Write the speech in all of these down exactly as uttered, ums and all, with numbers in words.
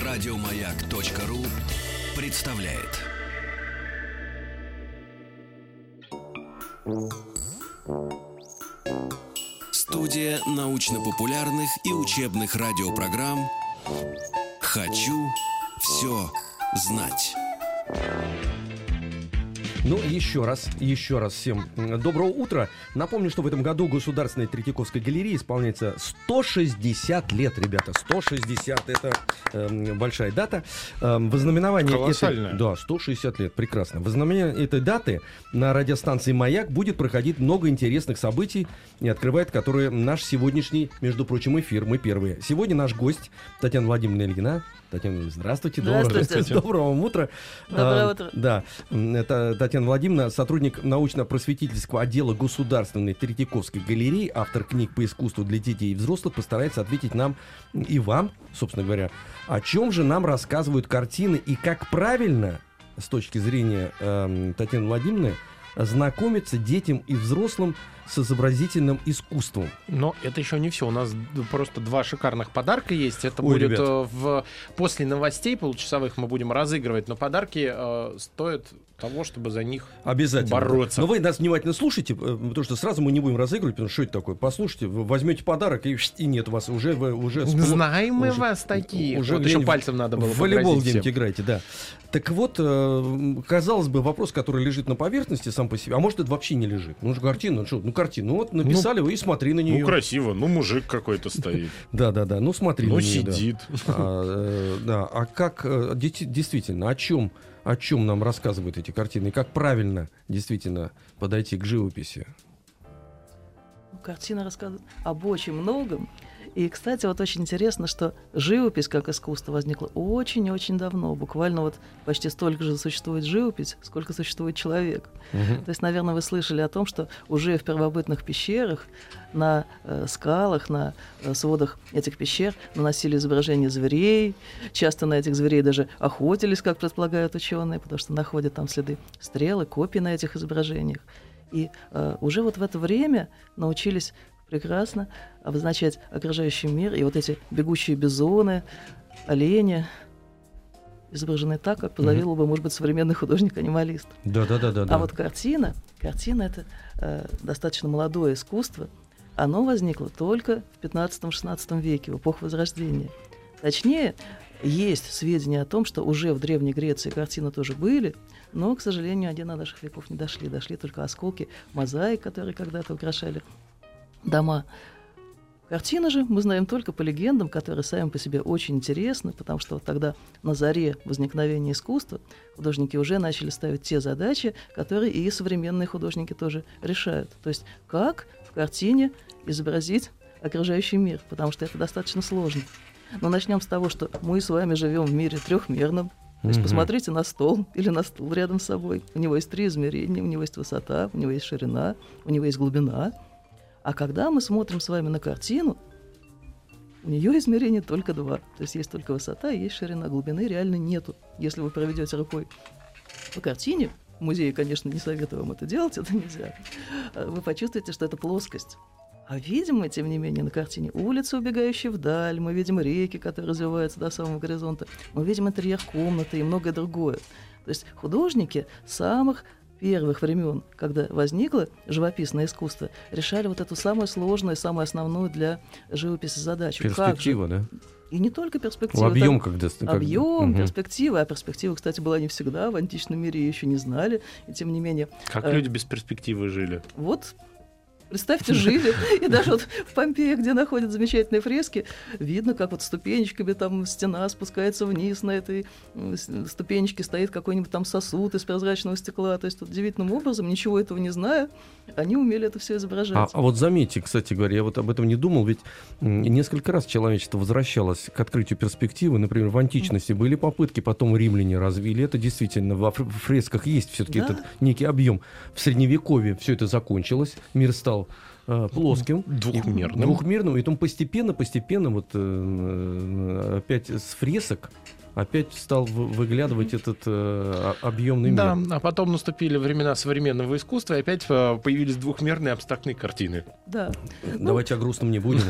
Радиомаяк.ру представляет. Студия научно-популярных и учебных радиопрограмм «Хочу все знать». Ну, еще раз, еще раз всем доброго утра. Напомню, что в этом году Государственной Третьяковской галерее исполняется сто шестьдесят лет, ребята. сто шестьдесят — это э, большая дата. Э, вознаменование этой... Да, сто шестьдесят лет, прекрасно. Вознаменование этой даты на радиостанции «Маяк» будет проходить много интересных событий, и открывает которые наш сегодняшний, между прочим, эфир. Мы первые. Сегодня наш гость Татьяна Владимировна Ильина. Татьяна, здравствуйте. Здравствуйте. Доброго утра. Доброе а, утро. Да, это Татьяна Владимировна, сотрудник научно-просветительского отдела Государственной Третьяковской галереи, автор книг по искусству для детей и взрослых, постарается ответить нам и вам, собственно говоря, о чем же нам рассказывают картины и как правильно, с точки зрения э, Татьяны Владимировны, знакомиться детям и взрослым с изобразительным искусством. Но это еще не все. У нас просто два шикарных подарка есть. Это Ой, будет ребят. в после новостей получасовых мы будем разыгрывать. Но подарки э, стоят того, чтобы за них Обязательно бороться. Но вы нас внимательно слушайте, потому что сразу мы не будем разыгрывать, потому что что это такое? Послушайте, вы возьмете подарок, и, и нет у вас уже... Вы, уже Знаем мы уже, вас таких. Уже вот еще пальцем надо было в волейбол погрозить где-нибудь всем. играете, да. Так вот, э, казалось бы, вопрос, который лежит на поверхности сам по себе, а может, это вообще не лежит. Ну, же картина, ну что, ну картина, ну вот написали вы и смотри на нее. Ну, красиво, ну, мужик какой-то стоит. Да-да-да, ну смотри Ну, на нее. сидит. Да, а как, э, дети- действительно, о чем, о чем нам рассказывают эти картины, и как правильно, действительно, подойти к живописи? Картина рассказывает об очень многом. И, кстати, вот очень интересно, что живопись как искусство возникла очень-очень давно. Буквально вот почти столько же существует живопись, сколько существует человек. Мгм. То есть, наверное, вы слышали о том, что уже в первобытных пещерах, на э, скалах, на э, сводах этих пещер наносили изображения зверей. Часто на этих зверей даже охотились, как предполагают ученые, потому что находят там следы стрелы, копий на этих изображениях. И э, уже вот в это время научились прекрасно обозначать окружающий мир. И вот эти бегущие бизоны, олени изображены так, как позавидовал бы, может быть, современный художник-анималист. Да-да-да. А вот картина, картина — это э, достаточно молодое искусство. Оно возникло только в пятнадцатом-шестнадцатом веке, в эпоху Возрождения. Точнее, есть сведения о том, что уже в Древней Греции картины тоже были, но, к сожалению, они до наших веков не дошли. Дошли только осколки мозаик, которые когда-то украшали дома. Картины же мы знаем только по легендам, которые сами по себе очень интересны, потому что вот тогда на заре возникновения искусства художники уже начали ставить те задачи, которые и современные художники тоже решают. То есть как в картине изобразить окружающий мир, потому что это достаточно сложно. Но начнем с того, что мы с вами живем в мире трехмерном. То есть Мгм. посмотрите на стол или на стул рядом с собой. У него есть три измерения, у него есть высота, у него есть ширина, у него есть глубина. А когда мы смотрим с вами на картину, у нее измерение только два. То есть есть только высота и есть ширина. Глубины реально нету. Если вы проведете рукой по картине, в музее, конечно, не советую вам это делать, это нельзя, вы почувствуете, что это плоскость. А видим мы, тем не менее, на картине улицы, убегающие вдаль, мы видим реки, которые развиваются до самого горизонта, мы видим интерьер комнаты и многое другое. То есть художники самых первых времен, когда возникло живописное искусство, решали вот эту самую сложную, самую основную для живописи задачу. Перспектива, да? И не только перспектива. Объем, там когда... как- Объем, Мгм. перспектива. А перспектива, кстати, была не всегда. В античном мире ее еще не знали. И тем не менее... Как э, люди без перспективы жили. Вот, представьте, жили. И даже вот в Помпеи, где находят замечательные фрески, видно, как вот ступенечками там стена спускается вниз, на этой м, с- ступенечке стоит какой-нибудь там сосуд из прозрачного стекла. То есть вот удивительным образом, ничего этого не зная, они умели это все изображать. А, а вот заметьте, кстати говоря, я вот об этом не думал, ведь м, несколько раз человечество возвращалось к открытию перспективы. Например, в античности были попытки, потом римляне развили. Это действительно во фр- в фресках есть все-таки Да. этот некий объем. В средневековье все это закончилось, мир стал э, плоским, Двухмерным. и, двухмерным, и потом постепенно, постепенно вот э, э, опять с фресок опять стал вы- выглядывать этот э, объемный Да, мир. а потом наступили времена современного искусства, и опять э, появились двухмерные абстрактные картины. Да. Давайте о грустном не будем.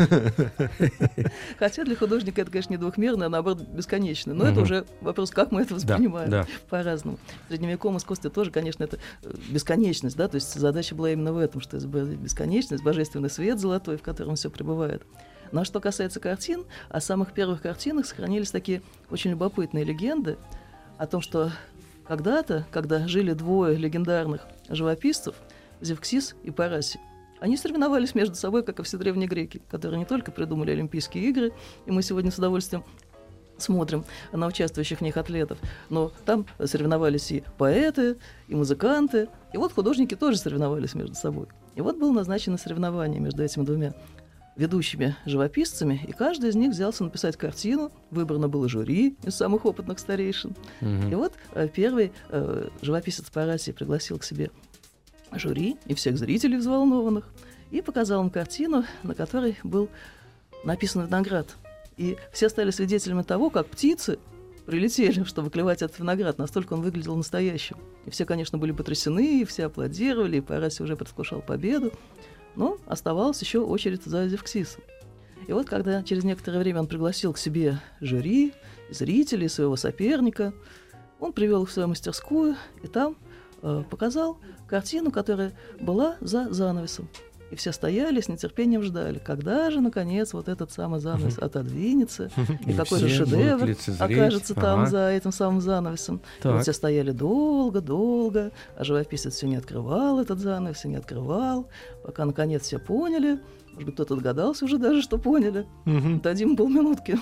Хотя для художника это, конечно, не двухмерно, а наоборот бесконечно. Но это Мгм. уже вопрос, как мы это Да, воспринимаем да. по-разному. В средневековом искусстве тоже, конечно, это э, бесконечность, да, то есть задача была именно в этом, что это бесконечность, божественный свет золотой, в котором все пребывает. Ну а что касается картин, о самых первых картинах сохранились такие очень любопытные легенды о том, что когда-то, когда жили двое легендарных живописцев, Зевксис и Парасий, они соревновались между собой, как и все древние греки, которые не только придумали Олимпийские игры, и мы сегодня с удовольствием смотрим на участвующих в них атлетов, но там соревновались и поэты, и музыканты, и вот художники тоже соревновались между собой. И вот было назначено соревнование между этими двумя ведущими живописцами, и каждый из них взялся написать картину. Выбрано было жюри из самых опытных старейшин. Мгм. И вот э, первый э, живописец Парасий пригласил к себе жюри и всех зрителей взволнованных и показал им картину, на которой был написан виноград. И все стали свидетелями того, как птицы прилетели, чтобы клевать этот виноград. Настолько он выглядел настоящим. И все, конечно, были потрясены, и все аплодировали, и Парасий уже предвкушал победу. Но оставалась еще очередь за Зевксисом. И вот когда через некоторое время он пригласил к себе жюри, зрителей, своего соперника, он привел их в свою мастерскую и там э, показал картину, которая была за занавесом. И все стояли, с нетерпением ждали, когда же, наконец, вот этот самый занавес отодвинется, и И какой же все будут шедевр лицезреть. окажется там Ага. за этим самым занавесом. И Так. вот все стояли долго-долго, а живописец все не открывал этот занавес, все не открывал, пока, наконец, все поняли. Может быть, кто-то догадался уже даже, что поняли. Мгм. Дадим полминутки.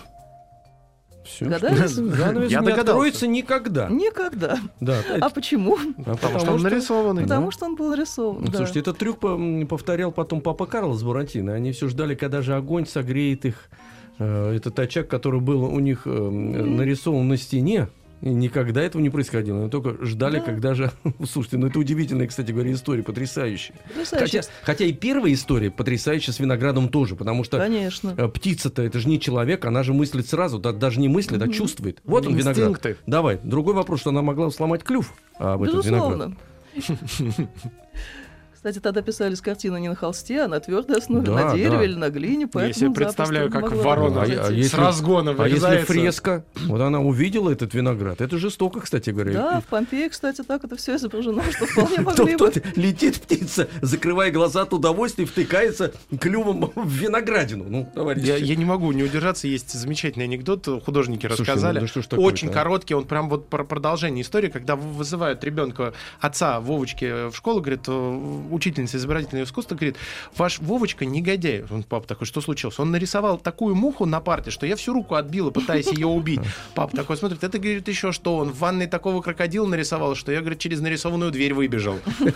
Всё, Догадались? что занавес Я не догадался. откроется никогда. Никогда. Да. А почему? А Потому что он нарисованный. Потому что он был рисован. Ну, да. Слушайте, этот трюк по- м, повторял потом папа Карло с Буратино. Они все ждали, когда же огонь согреет их. Э, Этот очаг, который был у них э, м, нарисован на стене. И никогда этого не происходило. Они только ждали, Да. когда же... Слушайте, ну это удивительная, кстати говоря, история, потрясающая. Потрясающе. Хотя, хотя и первая история потрясающая с виноградом тоже, потому что Конечно. э, птица-то это же не человек, она же мыслит сразу, да, даже не мыслит, а Мгм. чувствует. Вот он виноград. Инстинкты. Давай, другой вопрос, что она могла сломать клюв об этот виноград. Безусловно. Кстати, тогда писались картины не на холсте, а на твердой основе, Да, на дереве да. или на глине. Я себе поэтому представляю, запросто как могла ворона А, произойти. а с если- разгона А если вырезается. фреска, вот она увидела этот виноград, это жестоко, кстати говоря. Да, И- в Помпее, кстати, так это все изображено, что вполне Кто- могли кто- бы. летит птица, закрывая глаза от удовольствия, втыкается клювом в виноградину. Ну, товарищи. Я, я не могу не удержаться, есть замечательный анекдот, художники Слушай, рассказали. ну да что ж такое-то, Очень а? короткий, он прям вот про продолжение истории, когда в- вызывают ребенка, отца Вовочки в школу, говорит, э, учительница изобразительного искусства, говорит, ваш Вовочка негодяй. Он, папа такой, что случилось? Он нарисовал такую муху на парте, что я всю руку отбила, пытаясь ее убить. Папа такой смотрит, это, говорит, еще что? Он в ванной такого крокодила нарисовал, что я, говорит, через нарисованную дверь выбежал.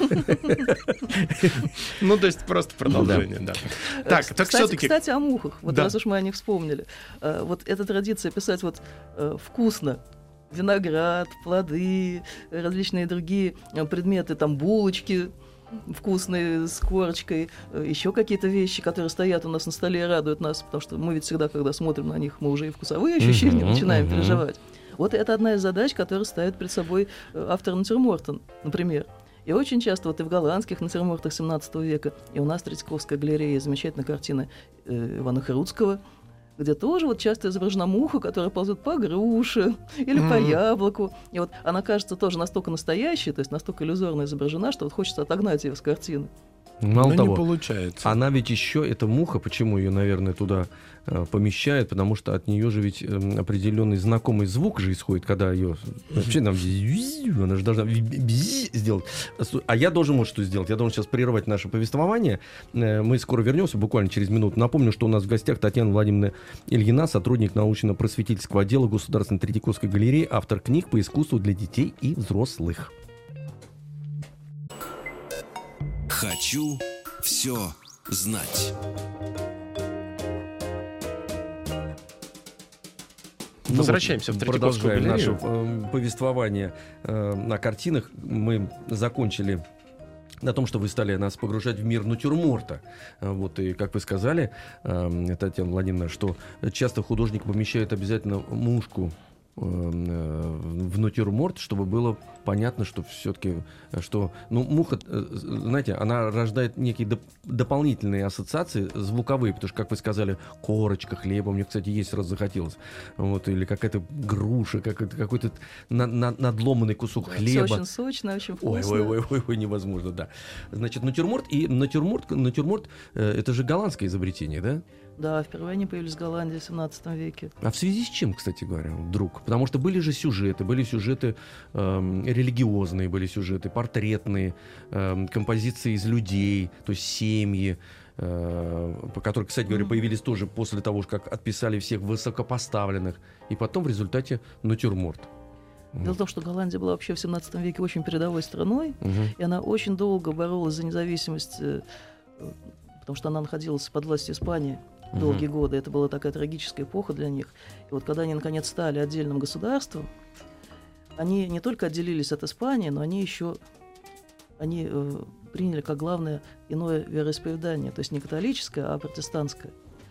Ну, то есть просто продолжение, да. Так, так кстати, все-таки... кстати, о мухах. Вот Да. раз уж мы о них вспомнили. Э, Вот эта традиция писать вот э, вкусно. Виноград, плоды, различные другие э, предметы, там булочки вкусные с корочкой, э, еще какие-то вещи, которые стоят у нас на столе и радуют нас, потому что мы ведь всегда, когда смотрим на них, мы уже и вкусовые ощущения Мгм, начинаем мгм. переживать. Вот это одна из задач, которую ставит перед собой э, автор натюрморта, например. И очень часто вот и в голландских натюрмортах семнадцатого века, и у нас в Третьяковской галерее замечательная картина э, Ивана Хруцкого, где тоже вот часто изображена муха, которая ползет по груше или по Мгм. яблоку. И вот она кажется тоже настолько настоящей, то есть настолько иллюзорно изображена, что вот хочется отогнать ее с картины. Мало Ну, того, не получается. она ведь еще, эта муха, почему ее, наверное, туда э, помещают, потому что от нее же ведь э, определенный знакомый звук же исходит, когда ее вообще нам она же должна сделать. А я должен вот что сделать. Я должен сейчас прервать наше повествование. Э, Мы скоро вернемся, буквально через минуту. Напомню, что у нас в гостях Татьяна Владимировна Ильина, сотрудник научно-просветительского отдела Государственной Третьяковской галереи, автор книг по искусству для детей и взрослых. Хочу все знать. Возвращаемся в Третьяковскую Продолжаем наше галерею. э, повествование э, на картинах. Мы закончили на том, что вы стали нас погружать в мир натюрморта. Э, Вот, и как вы сказали, э, Татьяна Владимировна, что часто художник помещает обязательно мушку в натюрморт, чтобы было понятно, что все-таки, что, ну, муха, знаете, она рождает некие доп- дополнительные ассоциации звуковые, потому что, как вы сказали, корочка хлеба, мне, кстати, есть раз захотелось, вот, или какая-то груша, какой-то, какой-то на- на- надломанный кусок Да, хлеба. Все очень сочно, очень вкусно. Ой, ой, ой, ой, ой, невозможно, да. Значит, натюрморт, и натюрморт, натюрморт, э, это же голландское изобретение, да? Да, впервые они появились в Голландии в семнадцатом веке. А в связи с чем, кстати говоря, вдруг? Потому что были же сюжеты, были сюжеты эм, религиозные, были сюжеты портретные, эм, композиции из людей, то есть семьи, э, по которым, кстати говоря, появились тоже после того, как отписали всех высокопоставленных, и потом в результате натюрморт. Дело в том, что Голландия была вообще в семнадцатом веке очень передовой страной, Мгм. и она очень долго боролась за независимость, э, потому что она находилась под властью Испании долгие Мгм. годы. Это была такая трагическая эпоха для них. И вот когда они, наконец, стали отдельным государством, они не только отделились от Испании, но они еще они, э, приняли как главное иное вероисповедание, то есть не католическое, а протестантское.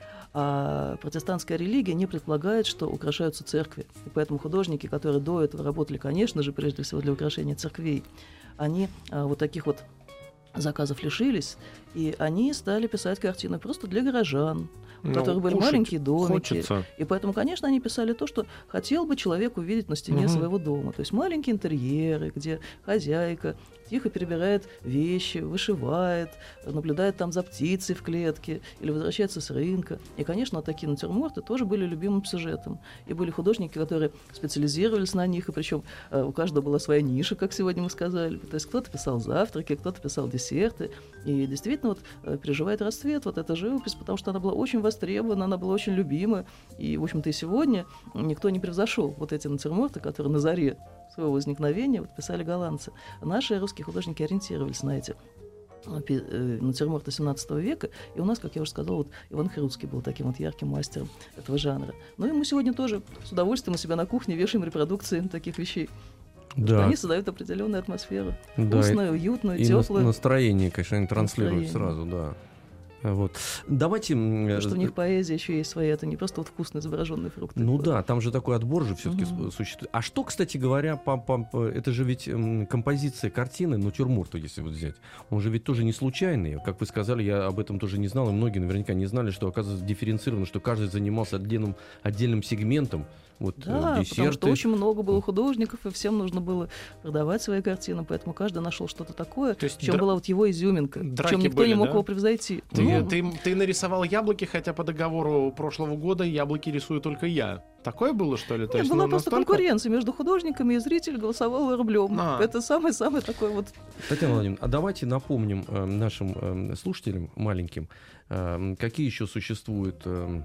А протестантская религия не предполагает, что украшаются церкви. И поэтому художники, которые до этого работали, конечно же, прежде всего для украшения церквей, они а, вот таких вот заказов лишились, и они стали писать картины просто для горожан, у Ну, которых были кушать маленькие домики. хочется. И поэтому, конечно, они писали то, что хотел бы человек увидеть на стене Мгм. своего дома. То есть маленькие интерьеры, где хозяйка тихо перебирает вещи, вышивает, наблюдает там за птицей в клетке или возвращается с рынка. И, конечно, такие натюрморты тоже были любимым сюжетом. И были художники, которые специализировались на них, и причем э, у каждого была своя ниша, как сегодня мы сказали. То есть кто-то писал завтраки, кто-то писал десерты. И действительно вот э, переживает расцвет вот эта живопись, потому что она была очень востребована, она была очень любима. И, в общем-то, и сегодня никто не превзошел вот эти натюрморты, которые на заре своего возникновения вот писали голландцы. Наши русские художники ориентировались на эти пи- э, натюрморты семнадцатого века, и у нас, как я уже сказала, вот Иван Хруцкий был таким вот ярким мастером этого жанра. Ну и мы сегодня тоже с удовольствием у себя на кухне вешаем репродукции таких вещей. Потому что Да, они создают определенную атмосферу. да, Вкусную, уютную, и нас- теплую. настроение, конечно, они транслируют Настроение. сразу, да. Вот. Давайте... м, Потому что э, в них поэзия еще есть своя, это не просто вот вкусно изображенные фрукты. Ну да, там же такой отбор же все-таки Мгм. существует. А что, кстати говоря, по, по- по- это же ведь м, композиция картины, натюрморта, если вот взять. Он же ведь тоже не случайный. Как вы сказали, я об этом тоже не знал, и многие наверняка не знали, что, оказывается, дифференцировано, что каждый занимался отдельным, отдельным сегментом. Вот э, Да, потому десерты. что очень много было художников, и всем нужно было продавать свои картины, поэтому каждый нашел что-то такое, То есть в чем дра- была вот его изюминка, драки причем никто были, не мог да? его превзойти. Ты, Ну, ты, ты нарисовал яблоки, хотя по договору прошлого года яблоки рисую только я. Такое было, что ли? То нет, есть, была ну, просто настолько- конкуренция между художниками, и зритель голосовал рублем. А. Это самый-самый такой вот... Татьяна Владимировна, а давайте напомним э, нашим э, слушателям маленьким, э, какие еще существуют э,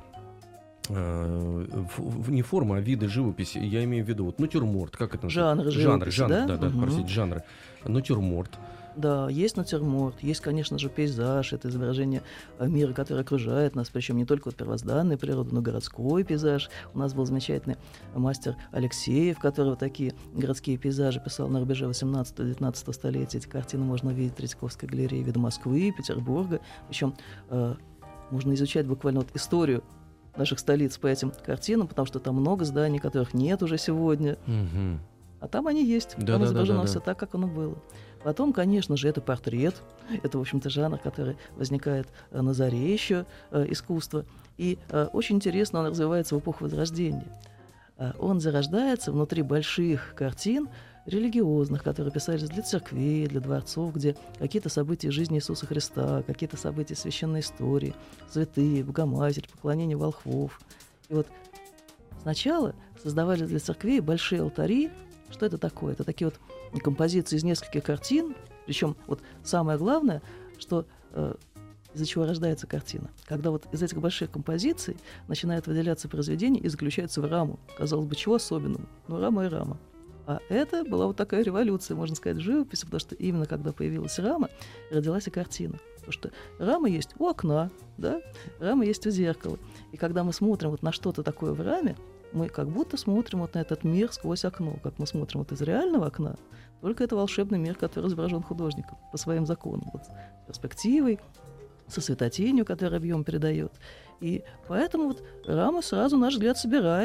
э, в- в- не формы, а виды живописи. Я имею в виду вот натюрморт, как это Жанры называется? живописи, жанры, да? да, да, Мгм. простите, жанры. Натюрморт. Да, есть натюрморт, есть, конечно же, пейзаж, это изображение э, мира, который окружает нас, причем не только вот первозданной природы, но и городской пейзаж. У нас был замечательный мастер Алексеев, который вот такие городские пейзажи писал на рубеже восемнадцатого-девятнадцатого столетия. Эти картины можно увидеть в Третьяковской галерее вида Москвы, Петербурга. Причем э, можно изучать буквально вот историю наших столиц по этим картинам, потому что там много зданий, которых нет уже сегодня. Мгм. А там они есть. Да, Там да, изображено да, да, все да. так, как оно было. Потом, конечно же, это портрет. Это, в общем-то, жанр, который возникает э, на заре еще э, искусства. И э, очень интересно он развивается в эпоху Возрождения. Э, он зарождается внутри больших картин религиозных, которые писались для церквей, для дворцов, где какие-то события жизни Иисуса Христа, какие-то события священной истории, святые, Богоматерь, поклонение волхвов. И вот сначала создавали для церквей большие алтари. Что это такое? Это такие вот композиции из нескольких картин. Причем вот самое главное, что э, из-за чего рождается картина. Когда вот из этих больших композиций начинает выделяться произведение и заключается в раму. Казалось бы, чего особенного? Ну, рама и рама. А это была вот такая революция, можно сказать, в живописи, потому что именно когда появилась рама, родилась и картина. Потому что рама есть у окна, да? Рама есть у зеркала. И когда мы смотрим вот на что-то такое в раме, мы как будто смотрим вот на этот мир сквозь окно, как мы смотрим вот из реального окна, только это волшебный мир, который изображен художником по своим законам, вот, с перспективой, со светотенью, которая объем передает. И поэтому вот рама сразу наш взгляд собирает,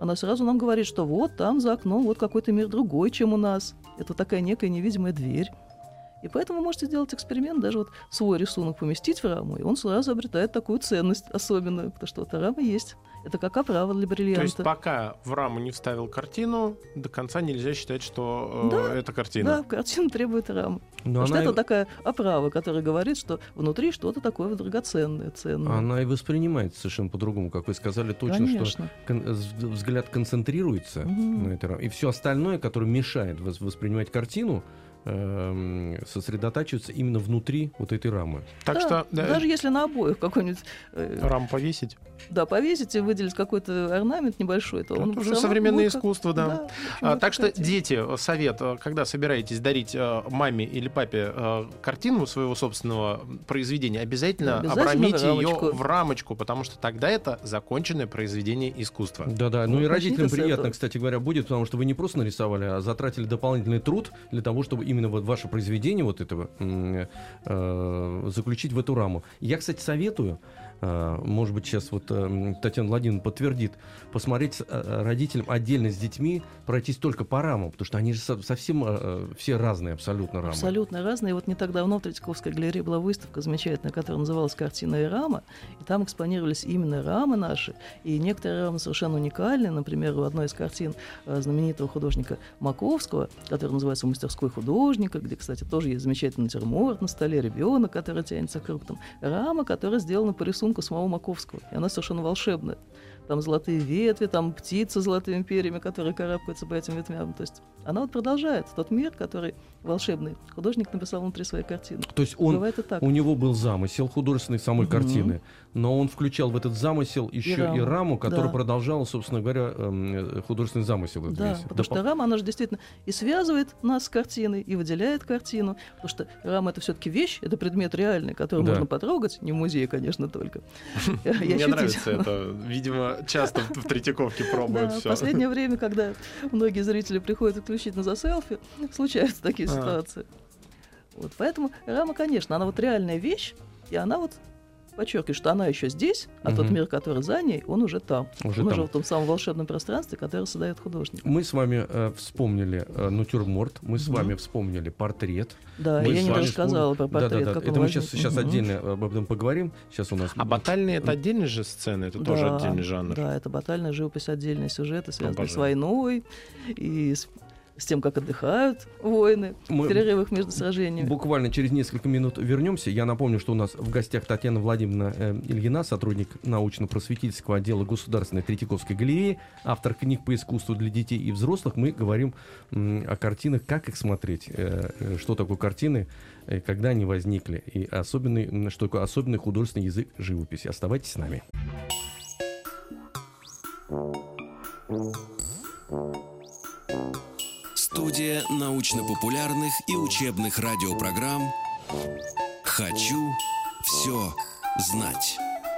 она сразу нам говорит, что вот там за окном вот какой-то мир другой, чем у нас. Это такая некая невидимая дверь. И поэтому вы можете сделать эксперимент, даже вот свой рисунок поместить в раму, и он сразу обретает такую ценность особенную, потому что вот рама есть. Это как оправа для бриллианта. То есть пока в раму не вставил картину, до конца нельзя считать, что э, Да, это картина. Да, картина требует рамы. Но Потому что она, это и, такая оправа, которая говорит, что внутри что-то такое драгоценное, ценное. она и воспринимается совершенно по-другому, как вы сказали, точно, Конечно. что кон- вз- взгляд концентрируется Мгм. на этой раме. И все остальное, которое мешает вос- воспринимать картину, эм, сосредотачивается именно внутри вот этой рамы. Так Да, что да, даже если на обоих какой-нибудь э, раму повесить. да, повесить и выделить какой-то орнамент небольшой, то он Это всё уже равно современное будет как- искусство, да. в общем, А, это так что, картина. дети, совет, э, когда собираетесь дарить э, маме или папе э, картину своего собственного произведения, обязательно, Обязательно обрамите в рамочку. ее в рамочку, потому что тогда это законченное произведение искусства. Да-да, ну Вот и родителям начните с приятно, этого. кстати говоря, будет, потому что вы не просто нарисовали, а затратили дополнительный труд для того, чтобы именно вот ваше произведение вот этого м, э, заключить в эту раму. Я, кстати, советую, э, может быть, сейчас вот э, Татьяна Владимировна подтвердит, посмотреть с, э, родителям отдельно с детьми, пройтись только по рамам, потому что они же со- совсем э, все разные, абсолютно рамы. Абсолютно разные. Вот не так давно в Третьяковской галерее была выставка замечательная, которая называлась «Картина и рама», и там экспонировались именно рамы наши, и некоторые рамы совершенно уникальные. Например, у одной из картин э, знаменитого художника Маковского, который называется «Мастерской художника», где, кстати, тоже есть замечательный натюрморт на столе, ребенок, который тянется к фруктам. Рама, которая сделана по рисунку самого Маковского, и она совершенно волшебная. Там золотые ветви, там птицы с золотыми перьями, которые карабкаются по этим ветвям. То есть она вот продолжает тот мир, который волшебный художник написал внутри своей картины. То есть он, Бывает и так. у него был замысел художественной самой Мгм. картины, но он включал в этот замысел еще и раму, раму, которая да. продолжала, собственно говоря, эм, художественный замысел. этот Да, весь. потому Допол- что рама, она же действительно и связывает нас с картиной, и выделяет картину, потому что рама — это все-таки вещь, это предмет реальный, который Да. можно потрогать, не в музее, конечно, только. И Мне ощутить. нравится это. Видимо, часто в в Третьяковке пробуют Да, в все. последнее время, когда многие зрители приходят исключительно за селфи, случаются такие А. ситуации. Вот, поэтому рама, конечно, она вот реальная вещь, и она вот подчеркивает, что она еще здесь, а тот Мгм. мир, который за ней, он уже там. Уже он там. уже в том самом волшебном пространстве, которое создает художник. Мы с вами э, вспомнили э, натюрморт, мы с Мгм. вами вспомнили портрет. Да, Мы я с не вами рассказала про портрет, Да-да-да, как это он мы сейчас, возник. сейчас Мгм. отдельно об этом поговорим. Сейчас у нас... А батальные — это отдельная же сцена, это тоже Да, отдельный жанр. Да, это батальная живопись, отдельные сюжеты, связанные с Обожаю. войной и с, с тем, как отдыхают воины Мы в перерывах между сражениями. Буквально через несколько минут вернемся. Я напомню, что у нас в гостях Татьяна Владимировна э, Ильина, сотрудник научно-просветительского отдела Государственной Третьяковской галереи, автор книг по искусству для детей и взрослых. Мы говорим м, о картинах, как их смотреть, э, э, что такое картины, э, когда они возникли, и особенный, м, что такое особенный художественный язык живописи. Оставайтесь с нами. Студия научно-популярных и учебных радиопрограмм «Хочу все знать».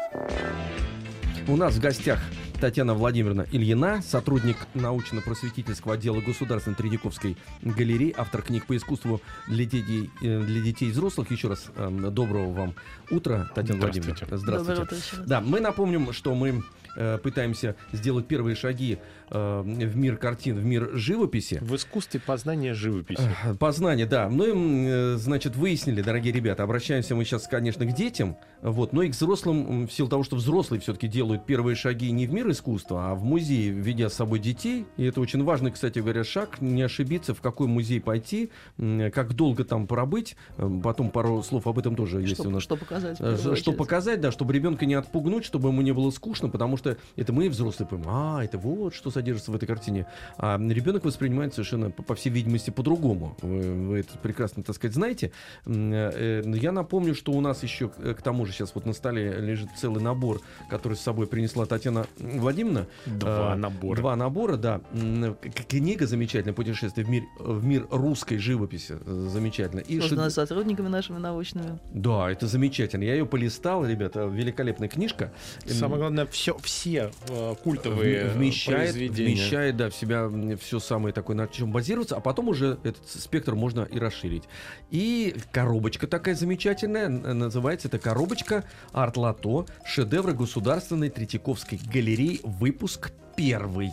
У нас в гостях Татьяна Владимировна Ильина, сотрудник научно-просветительского отдела Государственной Третьяковской галереи, автор книг по искусству для детей, э, для детей и взрослых. Еще раз э, доброго вам утра, Татьяна Здравствуйте. Владимировна. Здравствуйте. Доброе утро еще раз. Да, мы напомним, что мы э, пытаемся сделать первые шаги э, в мир картин, в мир живописи. В искусстве познания живописи. Э, Познание, да. Мы, м, э, значит, выяснили, дорогие ребята, обращаемся мы сейчас, конечно, к детям, вот, но и к взрослым, м, в силу того, что взрослые все-таки делают первые шаги не в мир искусства, а в музей, ведя с собой детей. И это очень важный, кстати говоря, шаг, не ошибиться, в какой музей пойти, м, как долго там пробыть. Э, Потом пару слов об этом тоже есть Что, у нас. что показать? в Э, первую Что очередь. показать, да, чтобы ребенка не отпугнуть, чтобы ему не было скучно, потому что это мы, взрослые, понимаем, а, это вот что содержится в этой картине. А ребенок воспринимает совершенно, по, по всей видимости, по-другому. Вы, вы это прекрасно, так сказать, знаете. М, э, э, Я напомню, что у нас еще, к к тому же, сейчас вот на столе лежит целый набор, который с собой принесла Татьяна Владимировна. Два Э, набора. Два набора, да. М, к- Книга замечательная, «Путешествие в мир, в мир русской живописи». э, Замечательно. И Создана шед- сотрудниками нашими научными. Да, это замечательно. Я ее полистал, ребята, великолепная книжка. Самое главное, все, все э, культовые В- вмещает, произведения. вмещает, да, в себя все самое такое, на чем базироваться, а потом уже этот спектр можно и расширить. И коробочка такая замечательная, н- называется эта коробочка «Арт-Лото. Шедевры Государственной Третьяковской галереи. Выпуск первый».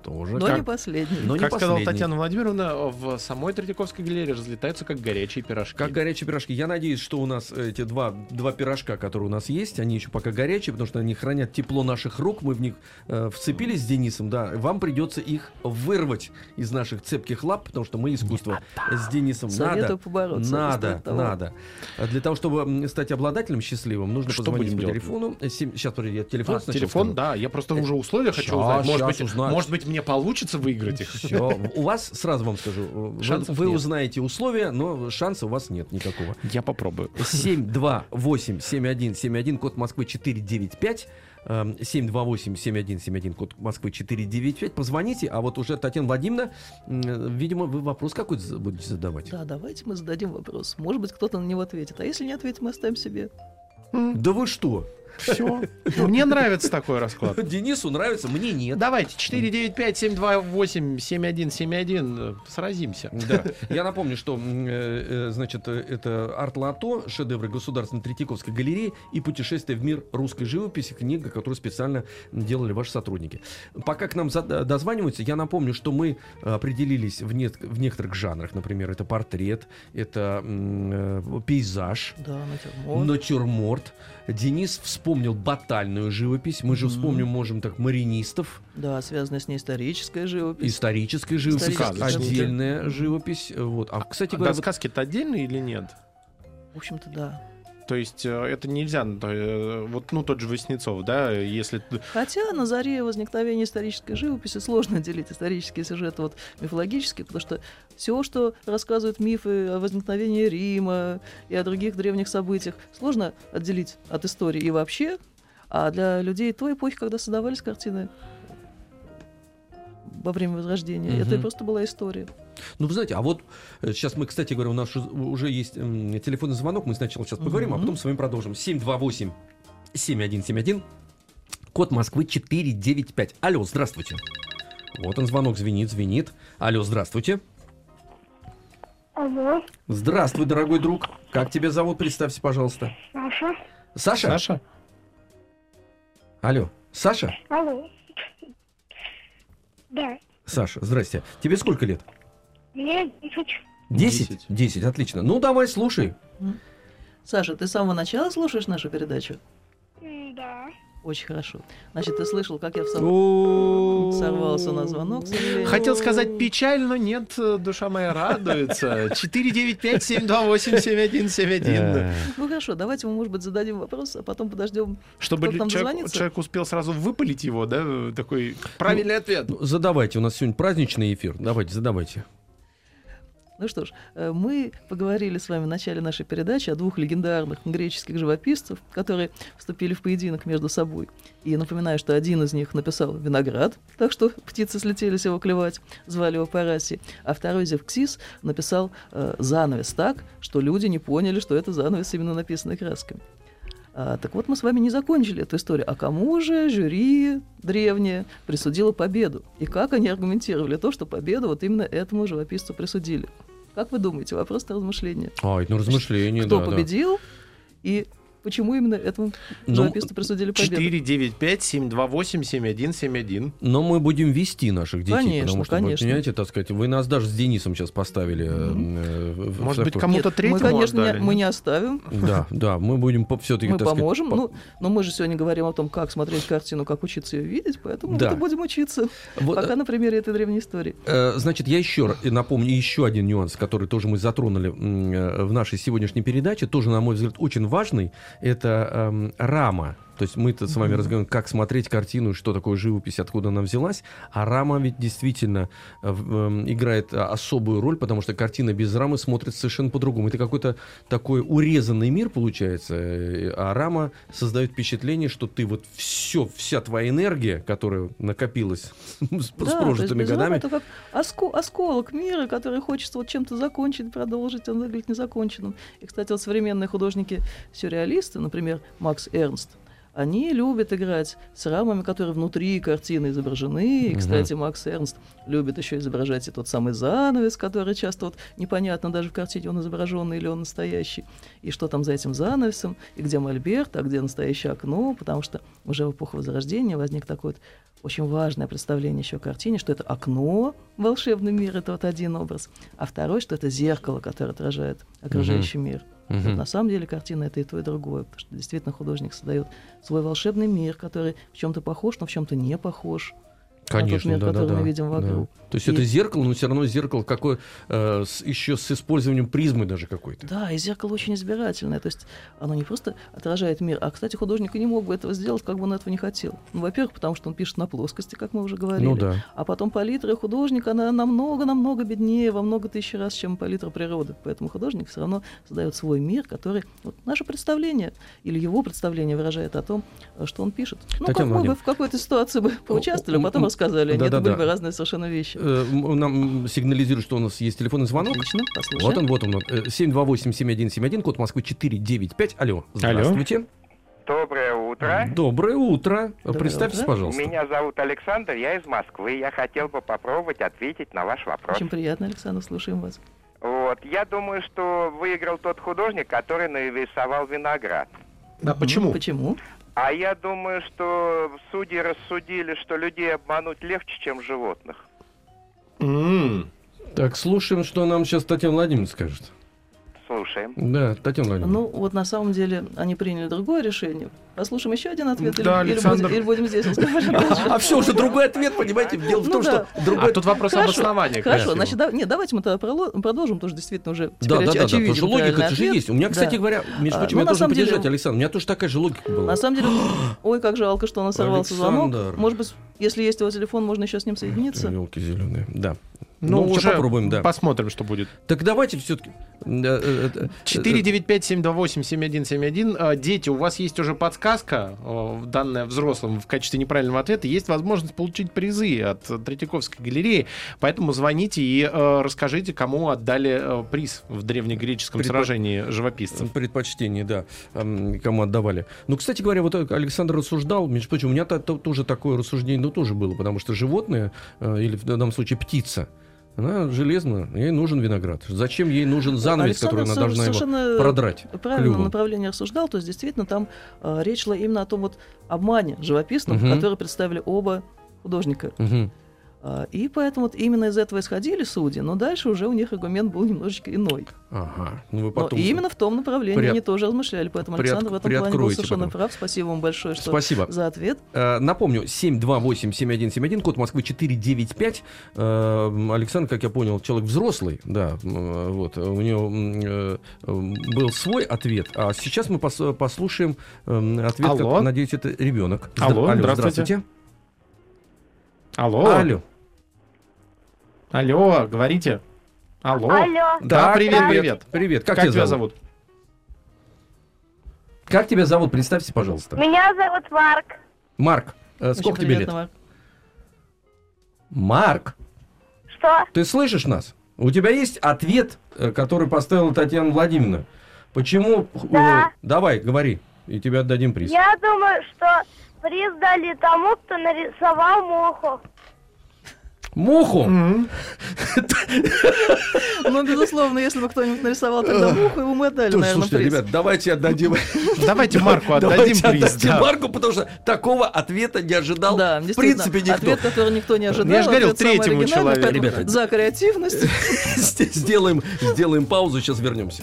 Тоже. Но как... не последний. Но не Как сказала последний. Татьяна Владимировна, в самой Третьяковской галерее разлетаются как горячие пирожки. Как горячие пирожки. Я надеюсь, что у нас эти два, два пирожка, которые у нас есть, они еще пока горячие, потому что они хранят тепло наших рук. Мы в них э, вцепились с Денисом, да. Вам придется их вырвать из наших цепких лап, потому что мы искусство с Денисом. Советую Надо, побороться. надо, Стоит того. надо. А для того, чтобы м, стать обладателем счастливым, нужно Что позвонить будем по делать? телефону. Семь- Сейчас, подожди, я телефон А, сначала телефон, скажу. да, я просто уже условия хочу Щас, узнать. Может щас быть, узнать. может быть, мне получится выиграть их. Все. У вас, сразу вам скажу, вы, Шансов вы нет. узнаете условия, но шанса у вас нет никакого. Я попробую. семь два восемь семь один семь один, код Москвы четыре девять пять. эм, семь два восемь семь один семь один, код Москвы четыре девять пять. Позвоните, а вот уже Татьяна Владимировна, м, видимо, вы вопрос какой-то за- будете задавать. Да, давайте мы зададим вопрос. Может быть, кто-то на него ответит. А если не ответит, мы оставим себе. Да вы что? Все. Мне нравится такой расклад. Денису нравится, мне нет. Давайте, четыре девять пять семь два восемь семь один семь один, э, сразимся. Да. Я напомню, что м, э, э, значит, э, это «Арт-Лото», шедевры Государственной Третьяковской галереи и «Путешествие в мир русской живописи», книга, которую специально делали ваши сотрудники. Пока к нам зада- дозваниваются, я напомню, что мы определились в, нет- в некоторых жанрах. Например, это портрет, это м, э, пейзаж, Да, натюрморт. натюрморт. Денис вспомнил батальную живопись. Мы же Мгм. вспомним, можем так, маринистов. Да, связанная с ней историческая живопись. Историческая живопись, Историческая отдельная живопись. живопись. Вот. А, кстати Да, говоря, вот- сказки-то отдельные или нет? В общем-то, да. То есть э, это нельзя, ну, то, э, вот, ну, тот же Васнецов, да, если... т- Хотя на заре возникновения исторической живописи сложно делить исторический сюжет от мифологический, потому что все, что рассказывают мифы о возникновении Рима и о других древних событиях, сложно отделить от истории и вообще. А для людей той эпохи, когда создавались картины во время Возрождения, Мгм. это и просто была история. ну, вы знаете, а вот э, сейчас мы, кстати говоря, у нас уже- уже есть м, телефонный звонок. Мы сначала сейчас поговорим, а Мгм. потом с вами продолжим. семь два восемь семь один семь один, код Москвы четыре девять пять. Алло, здравствуйте. Вот он, звонок звенит, звенит. Алло, здравствуйте. Алло, Здравствуй, дорогой друг. Как тебя зовут? Представься, пожалуйста. Саша. Саша? Саша? Алло, Саша? Алло. Да, Саша, здрасте. Тебе сколько лет? мне десять. Десять? Десять. Десять, отлично. Ну, давай, слушай. Саша, ты с самого начала слушаешь нашу передачу? М, Да. Очень хорошо. Значит, ты слышал, как я в самом... сорвался на звонок, к сожалению. Хотел сказать печально, нет, э, душа моя радуется. четыре девять пять семь два восемь семь один семь один. Ну хорошо, давайте мы, может быть, зададим вопрос, а потом подождем. Чтобы Кто там человек, дозвонится? человек успел сразу выпалить его, да, э, такой правильный ответ. Ну, задавайте, у нас сегодня праздничный эфир. Давайте, задавайте. Ну что ж, э, мы поговорили с вами в начале нашей передачи о двух легендарных греческих живописцев, которые вступили в поединок между собой. И напоминаю, что один из них написал «Виноград», так что птицы слетелись его клевать, звали его Парасий, а второй Зевксис написал э, «Занавес» так, что люди не поняли, что это занавес именно написанный красками. А, так вот, мы с вами не закончили эту историю. А кому же жюри древнее присудило победу? И как они аргументировали то, что победу вот именно этому живописцу присудили? Как вы думаете? Вопрос на размышление. А, это ну, размышление, Кто да, да. победил и почему именно этому Ну, живописцу присудили победу? четыре девять пять семь два восемь семь один семь один. Но мы будем вести наших детей, Конечно, потому что, вы конечно. понимаете, так сказать, вы нас даже с Денисом сейчас поставили. э, э, в- Может в быть, такой- кому-то Нет, третьему мы, конечно, не, отдали, мы нет? не оставим. Да, да, мы будем все-таки, Мы так сказать, поможем, по- ну, но мы же сегодня говорим о том, как смотреть картину, как учиться ее видеть, поэтому Да. мы будем учиться. Вот, Пока на примере этой древней истории. Э, Значит, я еще раз напомню еще один нюанс, который тоже мы затронули м, э, в нашей сегодняшней передаче, тоже, на мой взгляд, очень важный. Это эм, рама. То есть мы-то с вами Мгм. разговариваем, как смотреть картину, что такое живопись, откуда она взялась. А рама ведь действительно э, в- эм, играет а, особую роль, потому что картина без рамы смотрится совершенно по-другому. Это какой-то такой урезанный мир получается, э, а рама создает впечатление, что ты вот все, вся твоя энергия, которая накопилась с Да, то есть прожитыми без рамы годами, это как оско- осколок мира, который хочется вот чем-то закончить, продолжить, он выглядит незаконченным. И, кстати, вот современные художники-сюрреалисты, например, Макс Эрнст, они любят играть с рамами, которые внутри картины изображены. И, кстати, Макс Эрнст любит еще изображать и тот самый занавес, который часто вот непонятно даже в картине, он изображенный или он настоящий. И что там за этим занавесом, и где мольберт, а где настоящее окно, потому что уже в эпоху Возрождения возник такой вот очень важное представление еще о картине, что это окно, волшебный мир, это вот один образ, а второй, что это зеркало, которое отражает окружающий мир. Мгм. Вот на самом деле картина — это и то, и другое, потому что действительно художник создает свой волшебный мир, который в чем-то похож, но в чем-то не похож. Конечно, на тот мир, да, который да, мы да, видим вокруг. да. То есть И- это зеркало, но все равно зеркало какое, э, с- еще с использованием призмы даже какой-то. Да, и зеркало очень избирательное. То есть оно не просто отражает мир, а, кстати, художник и не мог бы этого сделать, как бы он этого не хотел. Ну, во-первых, потому что он пишет на плоскости, как мы уже говорили. Ну да. А потом палитра художника, она намного-намного беднее, во много тысяч раз, чем палитра природы. Поэтому художник все равно создает свой мир, который... Вот наше представление, или его представление выражает о том, что он пишет. Ну, Татьяна как мы бы Владимировна. в какой-то ситуации бы поучаствовали, а потом м, рассказали. Они да-да-да. это были бы разные совершенно вещи. Э, м, Нам сигнализируют, что у нас есть телефонный звонок. Отлично, послушаем. Вот он, вот он. э, семь два восемь семь один семь один, код Москвы четыре девять пять. Алло, здравствуйте. Доброе утро. Доброе утро. Доброе Представьтесь, утро. пожалуйста. Меня зовут Александр, я из Москвы. Я хотел бы попробовать ответить на ваш вопрос. Очень приятно, Александр, слушаем вас. Вот, я думаю, что выиграл тот художник, который нарисовал виноград. А почему? Почему? А я думаю, что судьи рассудили, что людей обмануть легче, чем животных. М. Так, слушаем, что нам сейчас Татьяна Владимировна скажет. Слушаем. Да, Татьяна Владимировна. Ну, вот на самом деле они приняли другое решение. Послушаем еще один ответ, Да, или, или Александр. будем, или будем здесь разговаривать дальше? А все уже другой ответ, понимаете? Дело в Ну том, да. что другой... А тут вопрос Хорошо, обоснования. Хорошо, конечно. значит, да, нет, давайте мы тогда проло- продолжим, тоже действительно уже Да, теперь да, оч- да, да, очевиден потому что логика правильный это же ответ. есть. У меня, кстати Да. говоря, между А, прочим, ну, я на должен самом деле- поддержать, Александр, у меня тоже такая же логика была. На самом деле, ой, как жалко, что у нас сорвался звонок. Александр. Может быть, если есть его телефон, можно еще с ним соединиться. Елки зеленые, да. Ну, Ну, уже уже попробуем, да. посмотрим, что будет. Так давайте все-таки... четыре девять пять семь два восемь семь один семь один. А, Дети, у вас есть уже подсказка, о, данная взрослым в качестве неправильного ответа. Есть возможность получить призы от э, Третьяковской галереи. Поэтому звоните и э, расскажите, кому отдали э, приз в древнегреческом Предпо- сражении живописцев. Предпочтение, да, эм, кому отдавали. Ну, кстати говоря, вот Александр рассуждал, между прочим, у меня то- то- тоже такое рассуждение, ну, тоже было, потому что животное, э, или в данном случае птица, она железная, ей нужен виноград. Зачем ей нужен занавес, Александр который она со- должна его совершенно продрать правильно клювом? направление рассуждал, то есть действительно там э, речь шла именно о том вот обмане живописном, Мгм. который представили оба художника. Мгм. А, И поэтому вот именно из этого исходили судьи, но дальше уже у них аргумент был немножечко иной. Ага. Ну, вы Но потом... именно в том направлении Приот- они тоже размышляли, поэтому приот- Александр в этом плане был приоткройте совершенно потом. прав. Спасибо вам большое, что Спасибо. за ответ. Э, Напомню, семь два восемь семь один семь один, код Москвы четыре девять пять. Э, Александр, как я понял, человек взрослый, да, м, э, вот, у него м, э, был свой ответ, а сейчас мы пос- послушаем м, ответ, как, Алло. надеюсь, это ребенок. Алло, Алло, здравствуйте. Алло. Алло. Алло, говорите. Алло. Алло. Да, Так, привет, привет. Привет, как, Как, тебя, тебя зовут? зовут? Как тебя зовут? Представься, пожалуйста. Меня зовут Марк. Марк, э, Очень сколько тебе приятно, лет? Марк. Марк, Что? ты слышишь нас? У тебя есть ответ, э, который поставила Татьяна Владимировна? Почему... э, Да. Давай, говори, и тебе отдадим приз. Я думаю, что приз дали тому, кто нарисовал муху. Муху? М. Ну, безусловно, если бы кто-нибудь нарисовал тогда муху, его мы отдали, Слушай, наверное, слушайте, приз. ребят, давайте отдадим, Давайте Марку отдадим давайте приз. отдадим да. Марку, потому что такого ответа не ожидал, Да, в действительно, принципе, никто. ответ, который никто не ожидал. Я же говорил, ответ самый третьему оригинальный, человеку. поэтому Ребята. за креативность. Сделаем, сделаем паузу, сейчас вернемся.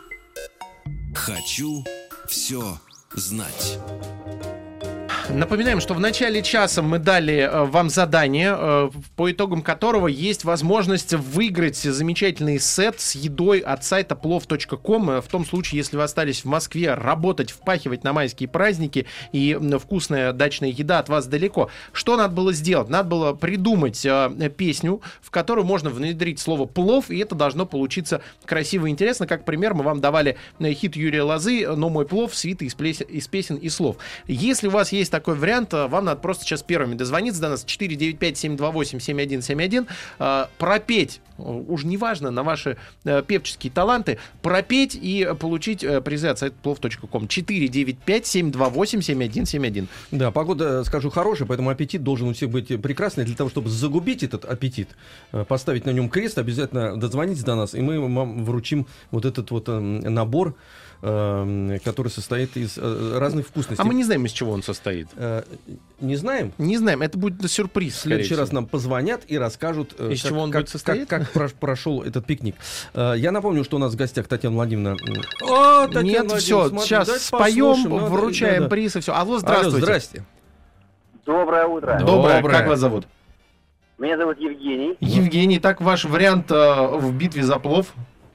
Хочу все знать. Напоминаем, что в начале часа мы дали э, вам задание, э, по итогам которого есть возможность выиграть замечательный сет с едой от сайта плов точка ком. Э, В том случае, если вы остались в Москве работать, впахивать на майские праздники и м, вкусная дачная еда от вас далеко. Что надо было сделать? Надо было придумать э, песню, в которую можно внедрить слово «плов», и это должно получиться красиво и интересно. Как пример, мы вам давали э, хит Юрия Лозы «Но мой плов» свита из, плес- из песен и слов. Если у вас есть такой вариант. Вам надо просто сейчас первыми дозвониться до нас. четыре девять пять семь два восемь семь один семь один. Пропеть, уж неважно, на ваши певческие таланты, пропеть и получить призы от сайта плов точка ком. четыре девять пять семь два восемь семь один семь один. Да, погода, скажу, хорошая, поэтому аппетит должен у всех быть прекрасный. Для того, чтобы загубить этот аппетит, поставить на нем крест, обязательно дозвонитесь до нас, и мы вам вручим вот этот вот набор, который состоит из разных вкусностей. А мы не знаем, из чего он состоит. Не знаем? Не знаем, это будет сюрприз. В следующий раз нам позвонят и расскажут, из как, чего он как, будет состоять? Как, как прошел этот пикник. Я напомню, что у нас в гостях Татьяна Владимировна. О, Татьяна Нет, Владимировна, все, смотри, сейчас споем, надо, вручаем да, да. приз и все. Алло, здравствуйте. Алло, здрасте. Доброе утро. Доброе. Доброе. Как вас зовут? Меня зовут Евгений. Евгений, так ваш вариант э, в битве за плов?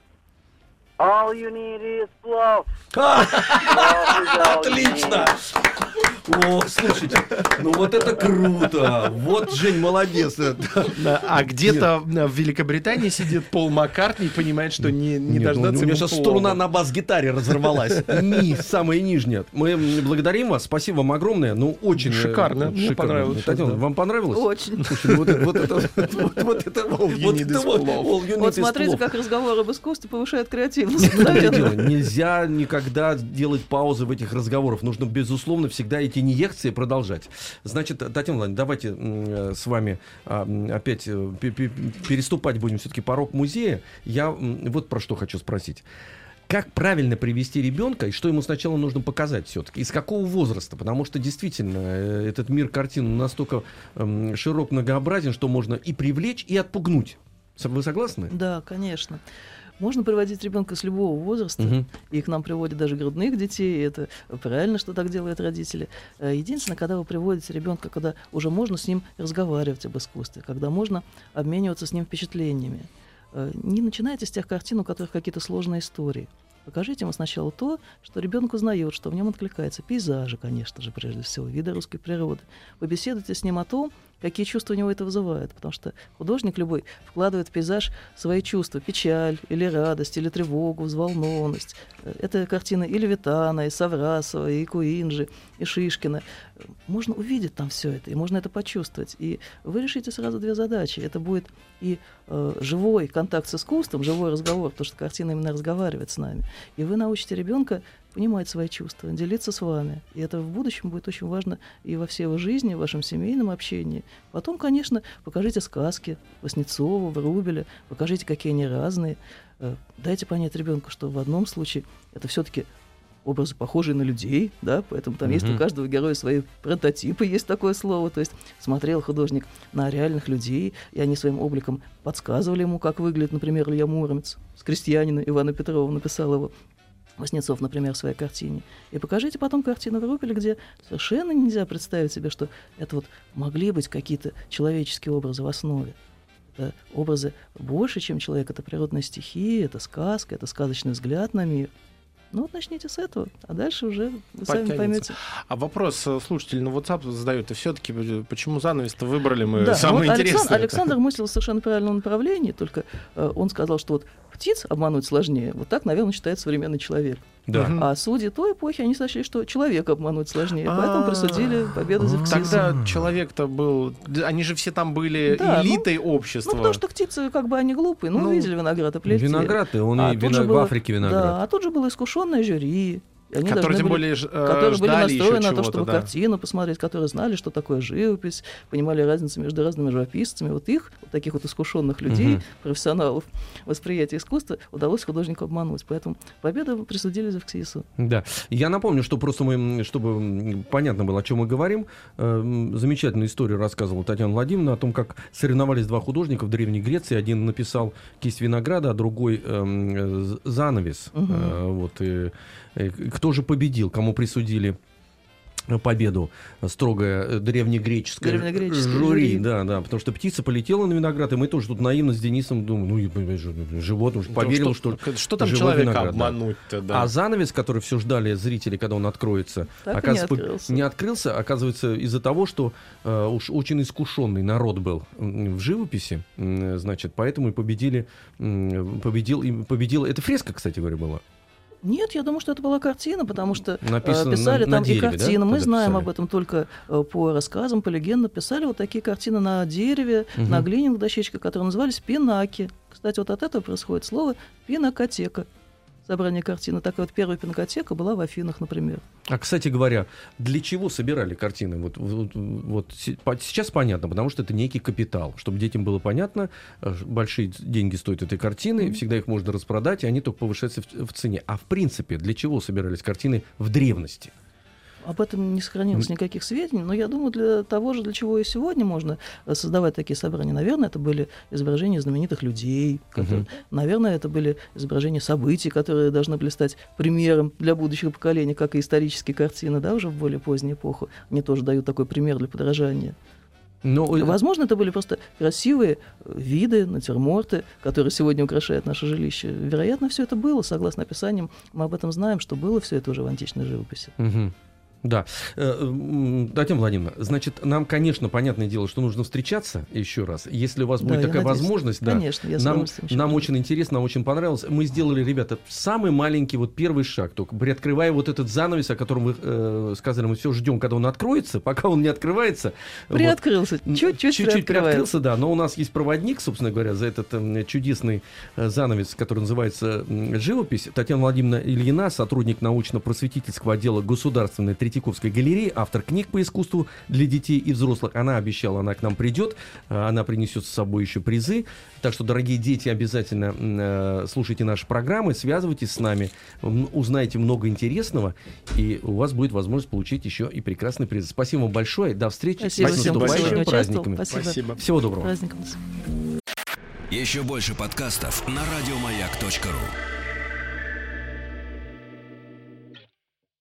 All you need is love. А, Love is all you Отлично! need. О, слушайте, ну вот это круто! Вот, Жень, молодец. Да, а где-то в Великобритании сидит Пол Маккартни и понимает, что не, не Нет, ну, дождаться у меня ему сейчас плова. струна на бас-гитаре разорвалась. Ми, самая нижняя. Мы благодарим вас, спасибо вам огромное. Ну, очень э, Шикарно, мне шикарно. понравилось сейчас, Татьяна, да. вам понравилось? Очень. Слушай, ну вот это, вот это, вот, вот это, вот you need это is вот, love. all you need Вот is смотрите, love. как разговор об искусстве повышает креативность. В том-то и дело. Наверное. Нельзя никогда делать паузы в этих разговорах. Нужно, безусловно, всегда эти инъекции продолжать. Значит, Татьяна Владимировна, давайте м, с вами а, м, опять э, пе- пе- переступать будем все-таки порог музея. Я м, вот про что хочу спросить. Как правильно привести ребенка, и что ему сначала нужно показать все-таки? Из какого возраста? Потому что действительно э, этот мир картин настолько э, широк, многообразен, что можно и привлечь, и отпугнуть. Со- Вы согласны? Да, конечно. Можно приводить ребенка с любого возраста, Мгм. и к нам приводят даже грудных детей, и это правильно, что так делают родители. Э, Единственное, когда вы приводите ребенка, когда уже можно с ним разговаривать об искусстве, когда можно обмениваться с ним впечатлениями. Э, Не начинайте с тех картин, у которых какие-то сложные истории. Покажите ему сначала то, что ребенок узнает, что в нем откликается. Пейзажи, конечно же, прежде всего, виды русской природы. Побеседуйте с ним о том, какие чувства у него это вызывает. Потому что художник любой вкладывает в пейзаж свои чувства. Печаль, или радость, или тревогу, взволнованность. Это картины и Левитана, и Саврасова, и Куинджи, и Шишкина. Можно увидеть там все это, и можно это почувствовать. И вы решите сразу две задачи. Это будет и э, живой контакт с искусством, живой разговор, потому что картина именно разговаривает с нами. И вы научите ребенка понимать свои чувства, делиться с вами. И это в будущем будет очень важно и во всей его жизни, в вашем семейном общении. Потом, конечно, покажите сказки Васнецова, Врубеля, покажите, какие они разные. Э, Дайте понять ребенку, что в одном случае это все-таки образы, похожие на людей, да, поэтому там есть у Мгм. каждого героя свои прототипы, есть такое слово, то есть смотрел художник на реальных людей, и они своим обликом подсказывали ему, как выглядит, например, Илья Муромец, с крестьянина Ивана Петрова написал его Васнецов, например, в своей картине. И покажите потом картину Врубеля, где совершенно нельзя представить себе, что это вот могли быть какие-то человеческие образы в основе. Это образы больше, чем человек, это природная стихия, это сказка, это сказочный взгляд на мир. Ну вот начните с этого, а дальше уже вы сами Подтянется. поймете. А вопрос э, слушатель на WhatsApp задает, и все-таки почему занавес-то выбрали мы Да, самое вот интересное? Александр, Александр мыслил в совершенно правильном направлении, только э, он сказал, что вот птиц обмануть сложнее. Вот так, наверное, считает современный человек. Да. Мгм. А судьи той эпохи, они сочли, что человека обмануть сложнее, поэтому А, присудили победу за Евксисом. Тогда человек-то был... Они же все там были Да, ну, элитой общества. Ну, потому что птицы, как бы, они глупые, ну, Ну, видели виноград и плетели. Виноград, и он А и тут вино- же в было- Африке виноград. Да, а тут же было искушенное жюри. И они Которые, должны тем были- более, ж- э, которые были ждали еще настроены на то, чего-то, чтобы да. картину посмотреть, которые знали, что такое живопись, понимали разницу между разными живописцами. Вот их, вот таких вот искушенных людей, Мгм. профессионалов восприятия искусства, удалось художнику обмануть. Поэтому победу присудили за Евксису. Да. Я напомню, что просто мы, м, чтобы м, понятно было, о чем мы говорим, э, м, замечательную историю рассказывала Татьяна Владимировна о том, как соревновались два художника в Древней Греции. Один написал «Кисть винограда», а другой эм, э, з- «Занавес». Мгм. Э, вот, и, э, кто же победил, кому присудили победу строгое э, древнегреческое, Древнегреческое жюри, жюри. да, да, потому что птица полетела на виноград, и мы тоже тут наивно с Денисом думаем, ну, и- ж- животное, уж поверил, что, что, что там живой человека виноград, да. обмануть-то, да. А занавес, который все ждали зрители, когда он откроется, Так и не оказывается, открылся. не открылся, оказывается, из-за того, что э, уж очень искушенный народ был м, в живописи, м, значит, поэтому и победили, м, победил, и победила. Это фреска, кстати говоря, была. Нет, я думаю, что это была картина, потому что э, Написано писали на- там на и дереве, да, картины. Мы тогда знаем писали? об этом только э, по рассказам, по легендам. Писали вот такие картины на дереве, Мгм. на глиняных дощечках, которые назывались пинаки. Кстати, вот от этого происходит слово пинакотека. Собрание картины. Такая вот первая пинакотека была в Афинах, например. А, кстати говоря, для чего собирали картины? Вот, вот, вот се- по- сейчас понятно, потому что это некий капитал. Чтобы детям было понятно, э, большие деньги стоят этой картины, всегда их можно распродать, и они только повышаются в, в цене. А в принципе, для чего собирались картины в древности? Об этом не сохранилось никаких сведений, но я думаю, для того же, для чего и сегодня можно э, создавать такие собрания. Наверное, это были изображения знаменитых людей, которые, Мгм. наверное, это были изображения событий, которые должны были стать примером для будущего поколения, как и исторические картины, да, уже в более позднюю эпоху. Они тоже дают такой пример для подражания. Но, э, Возможно, это были просто красивые э, виды, натюрморты, которые сегодня украшают наше жилище. Вероятно, все это было, согласно описаниям, мы об этом знаем, что было все это уже в античной живописи. Мгм. Да. Э, м, Татьяна Владимировна, значит, нам, конечно, понятное дело, что нужно встречаться еще раз. Если у вас Да, будет я такая надеюсь. возможность, да, Конечно, я с нам, удовольствием еще нам приду. очень интересно, нам очень понравилось. Мы сделали, ребята, самый маленький вот первый шаг, только приоткрывая вот этот занавес, о котором вы э, сказали, мы все ждем, когда он откроется. Пока он не открывается, вот, Приоткрылся, чуть-чуть, чуть-чуть приоткрывается. приоткрылся, да, но у нас есть проводник, собственно говоря, за этот э, чудесный э, занавес, который называется м, «Живопись». Татьяна Владимировна Ильина, сотрудник научно-просветительского отдела Государственной Третьяковской галереи, автор книг по искусству для детей и взрослых. Она обещала, она к нам придет, э, она принесет с собой еще призы. Так что, дорогие дети, обязательно э, слушайте наши программы, связывайтесь с нами, м, узнаете много интересного, и у вас будет возможность получить еще и прекрасный приз. Спасибо вам большое, до встречи. Спасибо С всем, наступающими кто участвовал. праздниками. Спасибо. Спасибо. Всего доброго. Праздником. Еще больше подкастов на радиомаяк точка ру.